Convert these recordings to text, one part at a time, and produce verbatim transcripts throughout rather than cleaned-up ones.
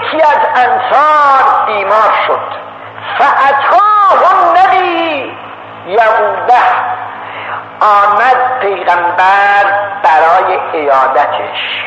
یکی از انصار بیمار شد، فاتاه النبی یعوده، آمد پیغمبر برای عیادتش،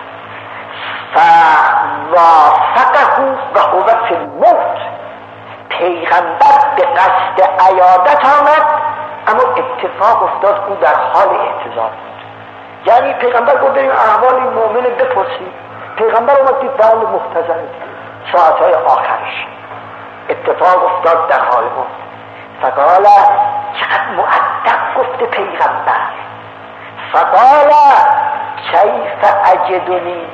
فوافقه و هو فی الموت، پیغمبر به قصد عیادت آمد اما اتفاق افتاد او در حال اعتذار بود. یعنی پیغمبر گفت بریم احوال این مؤمن بپرسیم، پیغمبر اومد دید بله محتضر ساعتهای آخرش، اتفاق افتاد در حال موت. فقال، چقدر مؤدب گفته پیغمبر، فقال کیف اجدنی،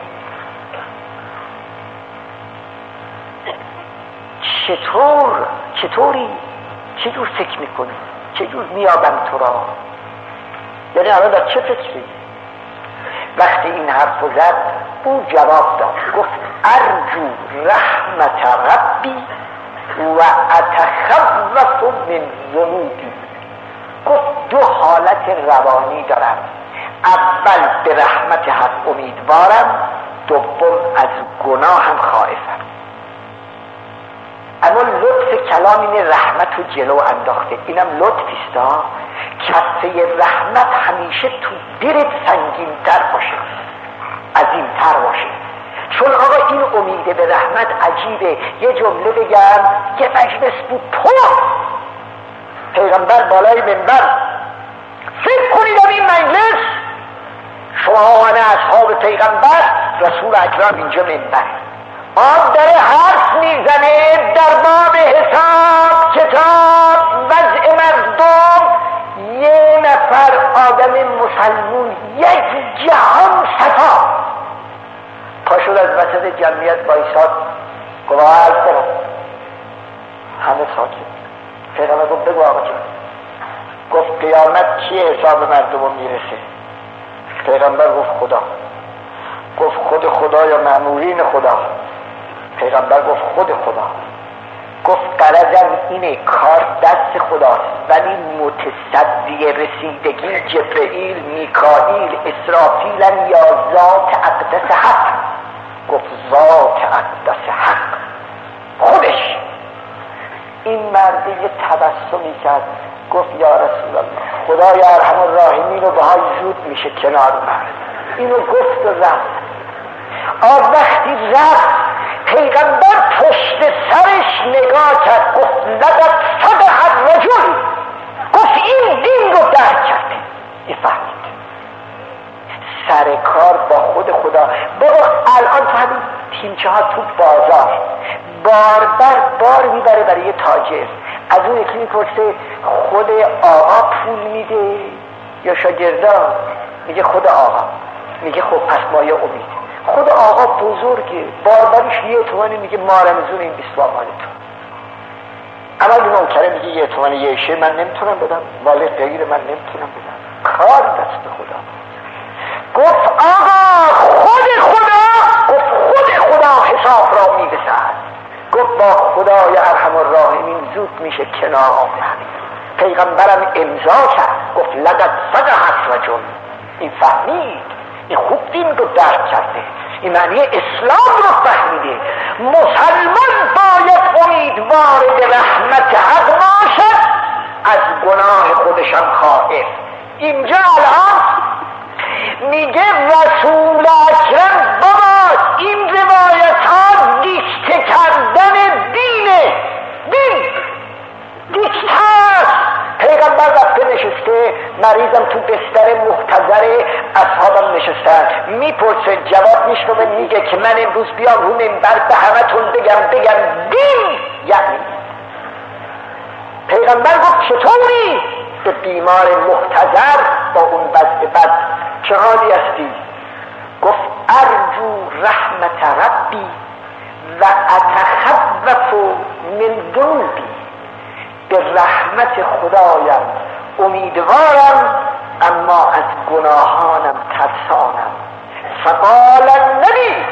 چطور چطوری چجور فکر میکنی، چجور میابم تو را، یعنی الان در چه فکری؟ وقتی این حرف زد او جواب داد، گفت ارجو رحمت ربی و اتخوف من ذنوبی. گفت دو حالت روانی دارم، اول به رحمت حق امیدوارم، دوم از گناهم خائفم. اما لطف کلام این رحمت رو جلو انداخته، اینم لطفیست ها. کفه رحمت همیشه تو دلت سنگین تر باشه، عظیم تر باشه، چون آقا این امید به رحمت عجیبه. یه جمله بگم، یه مجلس بود پر، پیغمبر بالای منبر، فکر کنید این مجلس شما همه اصحاب پیغمبر، رسول اکرم اینجا منبر، آب داره حرف میزنه در باب حساب کتاب وضع مردم. یه نفر آدم مسلمون یک جهان صفا پاشد از وسط جمعیت بایستاد، گفت حرف دارم، همه ساکت. پیغمبر گفت بگو آقا جان. گفت قیامت کی حساب مردم میرسه؟ پیغمبر گفت خدا. گفت خود خدا یا مأمورین خدا؟ پیغمبر گفت خود خدا. گفت غرضم اینه، کار دست خداست، ولی متصدی رسیدگی جبرئیل، میکائیل، اسرافیلن یا ذات اقدس حق؟ گفت ذات اقدس حق خودش. این مرد یه تبسمی کرد، گفت یا رسول الله، خدای ارحم الراحمین رو بهای زود میشه کنار من. اینو گفت و رفت. آن وقتی رفت پیغمبر پشت سرش نگاه کرد، گفت لقد صدق الرجل، گفت این دین رو درک کرده. این فهمید سر کار با خود خدا. بابا الان تو همین تیمچه ها تو بازار بار بر بار میبره برای یه تاجر، از اون یکی میپرسه خود آقا پول میده یا شاگردا؟ میگه خود آقا. میگه خب پس مایه امید. خود آقا بزرگه، باربریش یه تومنی، میگه ما رمزون این بیست مال تو. اول نوکره میگه یه تومن یه شه من نمیتونم بدم، مال غیر من نمیتونم بدم، کار دست خدا. گفت آقا خود خدا، گفت خود خدا حساب را میرسد. گفت با خدای ارحم الراحمین زود میشه کنار آمد. پیغمبرم امضا کرد، گفت لقد صدق الرجل. این فهمید، این خوب دین رو درک کرده، این معنی اسلام رو فهمیده. مسلمان باید امیدوار به رحمت حق باشد، از گناه خودشم خائف. اینجا الان میگه رسول اکرم بابا این روایت ها دیکته کردن دینه، دین دیکته هست. پیغمبر رفته نشسته، مریضم تو بستر محتضر، اصحابم نشستن، میپرسه، جواب میشنوه، میگه که من امروز بیام رو منبر به همتون بگم بگم دین یعنی. پیغمبر گفت چطوری؟ به بیمار محتضر با اون وضع بد چه حالی هستی؟ گفت ارجو رحمت ربی و اتخوف من ذنوبی، به رحمت خدایم امیدوارم اما از گناهانم ترسانم. فقال النبی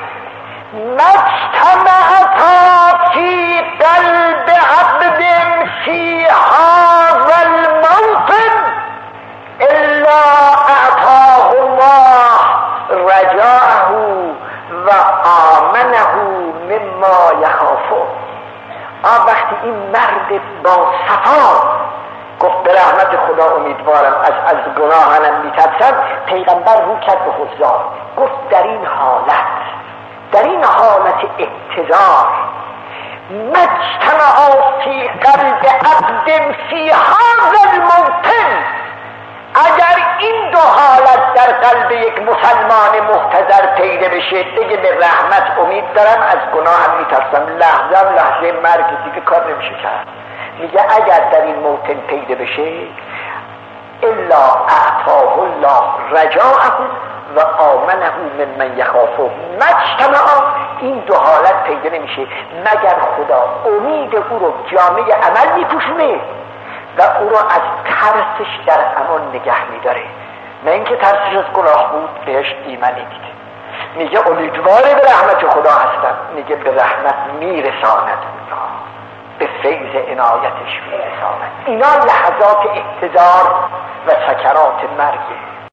مجتمعتا فی قلب عبد فی هذا الموطن الا اعطاه الله رجاءه و آمنه مما ما یخافو. آن وقتی این مرد با صفا گفت به رحمت خدا امیدوارم، از از گناهانم میترسم، پیغمبر رو کرد به حضار گفت در این حالت، در این حالت اقتدار، مجتمع فی قلب عبد فی هذا الموطن، اگر این دو حالت در قلب یک مسلمان محتضر پیدا بشه، دیگه به رحمت امید دارم، از گناهم میترسم، لحظه لحظه مرگ دیگه کار نمیشه کرد. میگه اگر در این موطن پیدا بشه، الا اعطاه الله رجاءه و آمنه ممن یخافه، مجتمع این دو حالت پیدا نمیشه مگر خدا امید او رو جامعه عمل میپوشونه و او رو از ترسش در امان نگه میداره، نه اینکه ترسش از گناه بود بهش ایمنی دیده. میگه امیدوار به رحمت خدا هستم، میگه به رحمت میرساند، به فیض عنایتش میرساند. اینا لحظات احتضار و سکرات مرگه.